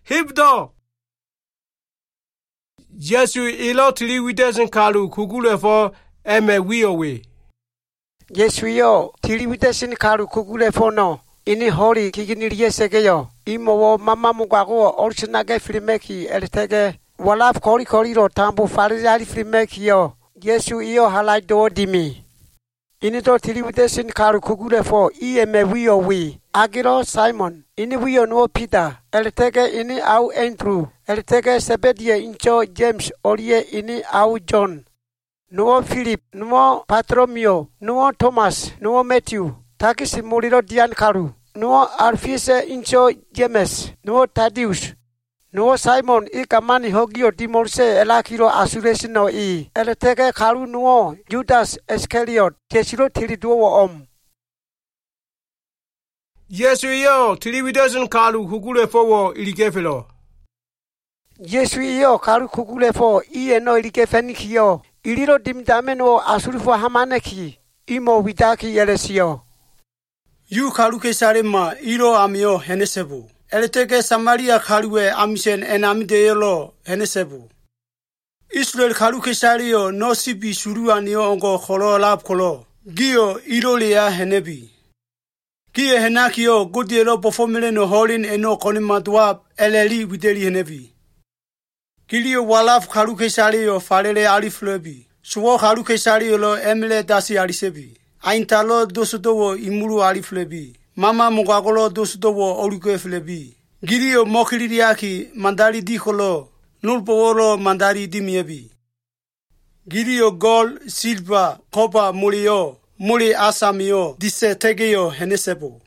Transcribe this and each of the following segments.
Hibdo Jesu ilo tili witesen kalu kukule for eme wiyowe. Yesu yo tili witesin kalu kukule for no. Ini hori kikiniriye segeyo. Imo mama mugago orsinage filmeki eltege. Walaf kori ro tambu farizali filmeki yo. Yesu iyo halai do dimi. Ini to tili witesin kalu kukule for eme wiyowe. Agiro Simon, ini wiyo no Peter, eltege ini au Andrew, eltege Sebedie incho James olie ini au John. Nuo Philip, nuo Bartholomew, nuo Thomas, nuo Matthew, takisi muliro dian karu. Nuo Alfise incho James, nuo Thaddeus. Nuo Simon ikamani hogio dimorse elakiro asuresi no i. Eltege karu nuo Judas Iscariot, jesiro tiliduo om. Yesu yo tili witesin kalu kukule for ilikefelo. Yesu iyo karu kukule for no ilikefeniki yo. Iliro dimdameno asurifo hamaneki. Imo widaki yelesio. Yu kalu kesarema iro amio henesebu. Elteke Samaria kaluwe amisen enamide yelo henesebu. Israel kalu kesario no sibi suruanio ongo kholo lab kholo. Gio iro lea henebi. Kie henakio godielo performele no holin eno konimatwa eleli wideli henebi. Kilio walaf kalu kesario falele aliflebi. Suwo kalu kesario lo emile dasi alisebi. Aintalo dosudowo imuru aliflebi. Mama mugagolo dosudowo olukeflebi. Girio mokiliriaki mandari dikolo. Nulpowolo mandari dimiebi. Girio gold, silver, copper, mulio. Muli asamio dise tegeyo henesebo.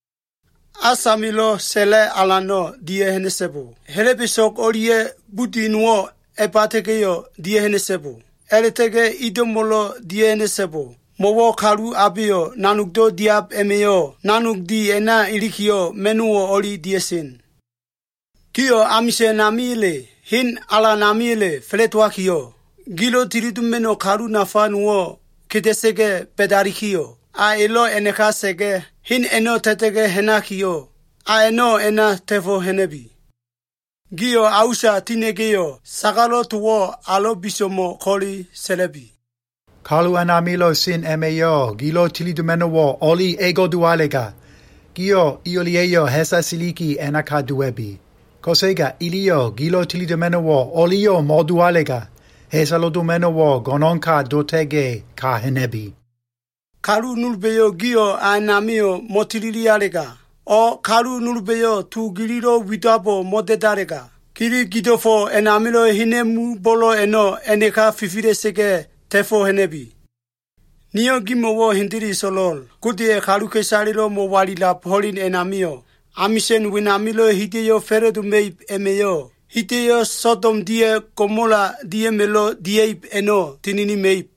Asamilo sele alano die henesebo. Helebisok olie buti nuo epategeyo die henesebo. Eletege idomolo die henesebo. Mowo karu abio nanukdo diab emeyo. Nanuk di ena ilikio menuo oli diesin. Kio amise namile. Hin ala namile fletwa kio. Gilo tiridumeno karu nafa nuo. Kitesege pedarikio. A elo eneka sege. Hin eno tetege henakio. A eno ena tefo henebi. Gio ausha tinegeyo. Sagalo tuwo alo bisomo koli selebi. Kalu anamilo sin emeyo. Gilo tilidumeno wo oli ego dualega. Gio iolieyo hesa siliki enaka duebi. Kosega ilio gilo tilidumeno wo olio modualega. Hesalo dumeno wo gononka dotege ka henebi. Karu nulbeyo gio anamio motililialega. O karu nulbeyo tu giliro widabo modedarega. Kiri gidofo enamilo hinemu bolo eno eneka fifire sege tefo henebi. Nio gimo wo hindiri solol. Kudie karu kesarilo mo walila polin enamio. Amisen winamilo hideyo feredu meip emeyo. Hiteyo Sodom die Gomorra die melo die eno tinini meip.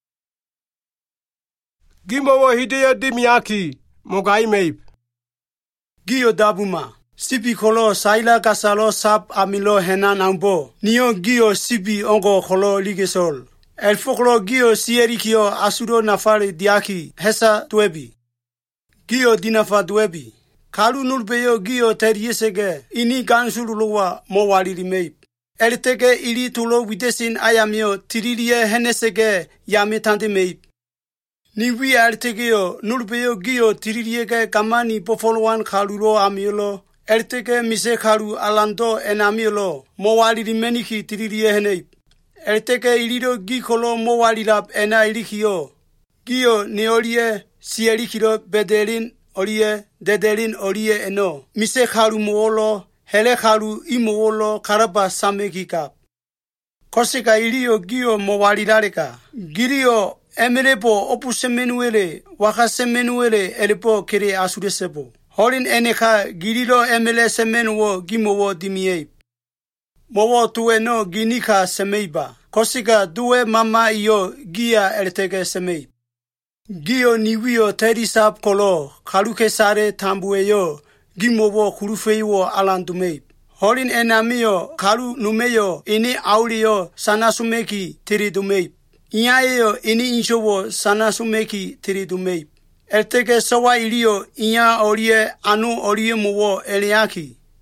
Gimbo hiteyo dimiaki mogai meip. Gio dabuma. Sibi kolo saila kasalo sap amilo henan ambo. Nio gio sibi ongo kolo ligesol. El foklo gio sierikio asuro nafari diaki hesa tuebi. Gio dinafa duebi. Kalu nulbeyo gio teriesege ini gansuruluwa mo walili meip. Eltege ili tulo widesin ayamio tirilie henesege yametante meip. Niwi eltegeo nulbeyo gio tiriliege kamani pofolowan kaluro amiolo. Eltege mise kalu alando enamiolo mo walili meniki tirilie heneip. Eltege iliro gikolo mo walilap ena ilikio. Gio neolie sielikiro bedelin olie dedelin olie eno. Mise kalu moolo, hele kalu imoolo karaba samekikap. Koseka ilio gio mowalilareka. Girio emerepo opusemenuele, wakasemenuele elepo kere asuresebo. Holin eneka girilo emele semenuo gimowo dimieip. Mowo tueno ginika semeiba. Koseka due mama iyo gia eltege semeip. Gio niwio terisap kolo, kaluke sare tambueyo, gimowo kurufeyo alandumeip. Holin enamio, kalu numeyo, ini aulio, sanasumeki tiridumeip. Inyaeyo, ini inshowo, sanasumeki tiridumeip. Elteke sawa ilio, inya olie, anu olie muwo, eliaki.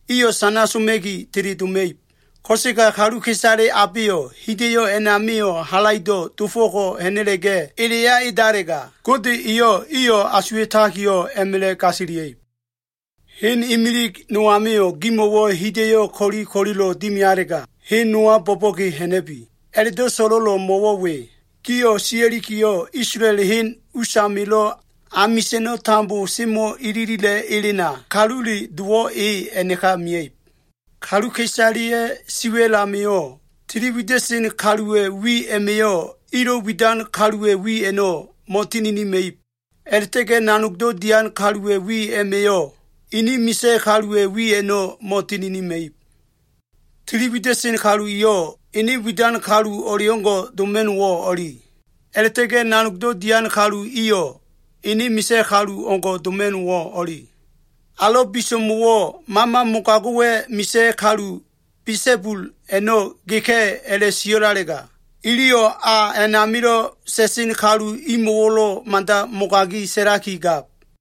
iyo sana sumegi tiritumei. Kosika karu kisare apio, hideyo enamio halaido tufoko henelege, ilia idarega. Kodi iyo asuetakio emile kasiriei. Hin imilik nuamio gimowo hideyo kolilo dimiarega. Hin nua popoki henebi. Elido sololo mowowe. Kio sierikio Israel hin usamilo amiseno tambu simo iririle ilina. Kaluli duo eneka miei. Kalu kesarie siwela mio. Tiriwidesin kalue wi emeo. Iro widan kalue wi eno. Motinini meip. Ertege nanukdo dian kalue wi emeo. Ini mise kalue wi eno motinini meip. Tiriwidesin kalu iyo. Ini widan kalu oriongo domen wo ori. Ertege nanukdo dian kalu iyo. Ini mise kalu ongo domen wo ori. Alo bisomuwo mama mukaguwe mise kalu pisebul eno gike ele siorarega. Ilio enamiro sesin kalu imowolo manda mukagi seraki gap.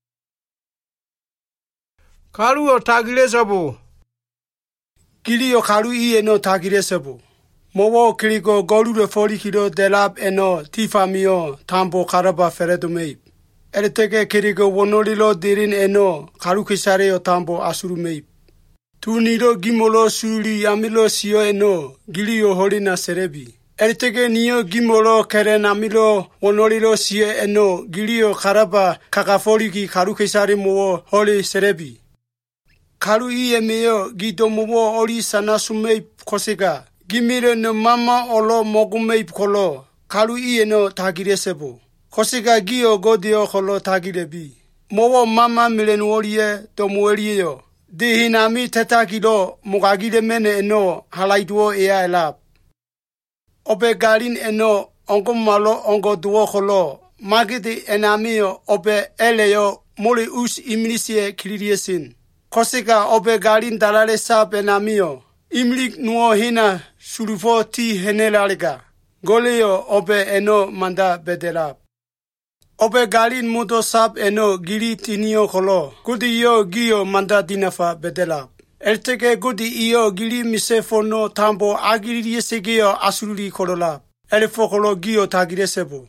Kalu o tagile sabo. Kilio kalu eno tagile sabo. Mowo kiliko golure fori kilo delap eno tifamio tambo karaba feredumei. Ertege kiriko wonolilo dirin eno karu kisare o tambo asurumei. Tuniro gimolo suri amilo sio eno gilio holina serebi. Ertege niyo gimolo keren amilo wonolilo sio eno gilio karaba kakaforiki karu kisare mo holi serebi. Karu emeo gidomo ori sana sumei kosega. Gimire no mama olo mogumei kolo. Karu eno tagire sebo. Kosika gio godio kolo tagirebi. Mowo mama milenuorie to muerio. De hinami tetakilo mugagire mene eno halaiduo ea elap. Ope garin eno ongo malo ongo duo kolo. Magidi enamio ope eleo muli us imlisie kiliriesin. Kosika ope garin dalale sap enamio. Imlik nuo hina surufo ti henelarega. Goleo ope eno manda bedelap. Ope galin mudo sap eno giri tinio kolo. Gudi iyo gio manda dinafa bedela. Erteke gudi iyo giri mise fono tambo agiri yesegeo asururi kolola. Elefo kolo gio tagire sebo.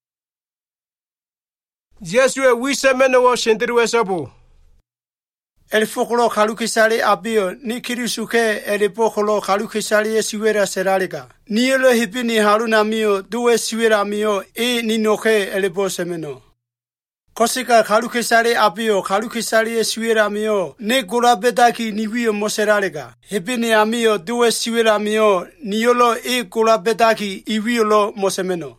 Yesue wise menewo shendirwe sabo. Elefo kolo kalu kisare apio ni kirisuke elepo kolo kalu kisare siwera serarega. Nielo hipini haruna mio duwe siwera mio ninoke elepo semeno. Kosika kalu kisare apio kalu kisare siwera mio ne gulabedaki niwio moserarega. Hipini amio duwe siwera mio niolo gulabedaki iwiolo mosemeno.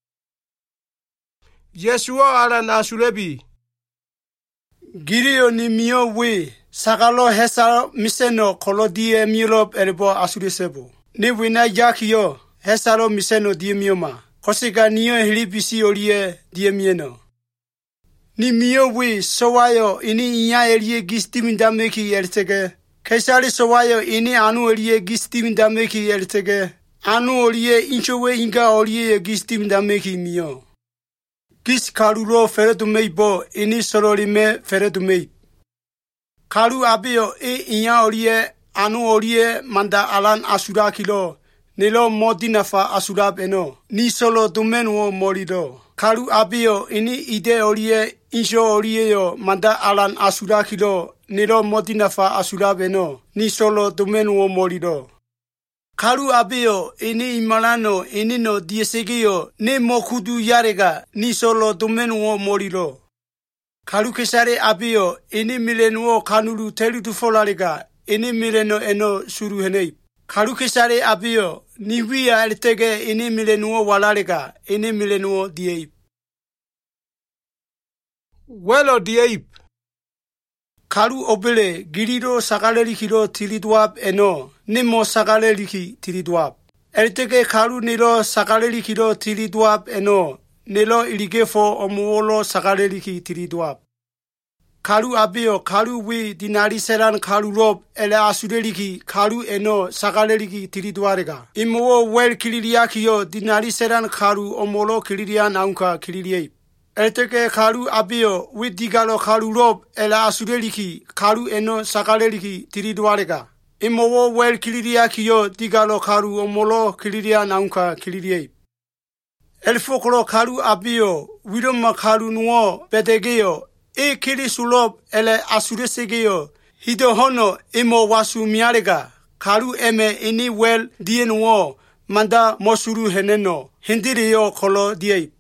Yesua ala nasulebi. Girio ni mio we sakalo hesa miseno kolo die milop elebo asurisebo. Ni wina yakio hesaro miseno die mioma. Kosika niyo hilipisi olie die mieno. Ni mio we sowayo ini iya elie gistimindameki eltege. Kesari sowayo ini anu elie gistimindameki eltege. Anu olie inchowe inga olie gistimindameki mio. Kis karuro feredumei bo ini sororime feredumei. Karu abio inya orie anu orie manda alan asura kilo. Nilo modinafa asurab eno. Ni solo dumenwo morido. Karu abio ini ide orie insho orie yo manda alan asura kilo. Nilo modinafa asurab eno. Ni solo dumenwo morido. Karu abio ini imalano ini no diesegio ne mokudu yarega ni solo domenuo morilo. Karu kesare abio ini milenuo kanulu telutu folarega ini mileno eno suruhenei. Karu kesare abio ni wia eltege ini milenuo walarega ini milenuo dieip. Welo dieip. Karu obele giriro sagaleri kiro tiriduap eno. Nimo sagaleri ki tiriduap. Eltege karu nilo sagaleri kiro tiriduap eno. Nilo iligefo omuolo sagaleri ki tiriduap. Karu abio karu wi dinari seran karu rob ele asureri ki karu eno sagaleri ki tiriduarega. Imo wel kiliriakio dinari seran karu omolo kilirian aunka kiliriei. Eteke karu abio with digalo karu rob ela asureliki karu eno sakaleliki tiriduarega. Imowo wel kiliria kiyo digalo karu omolo kiliria naunka kilirie. Elfokro karu abio widoma karu nuo bedegeo e kili sulob ele asuresegeo hido hono imo wasu miarega karu eme ini wel dienuo manda mosuru heneno hindirio kolo diei.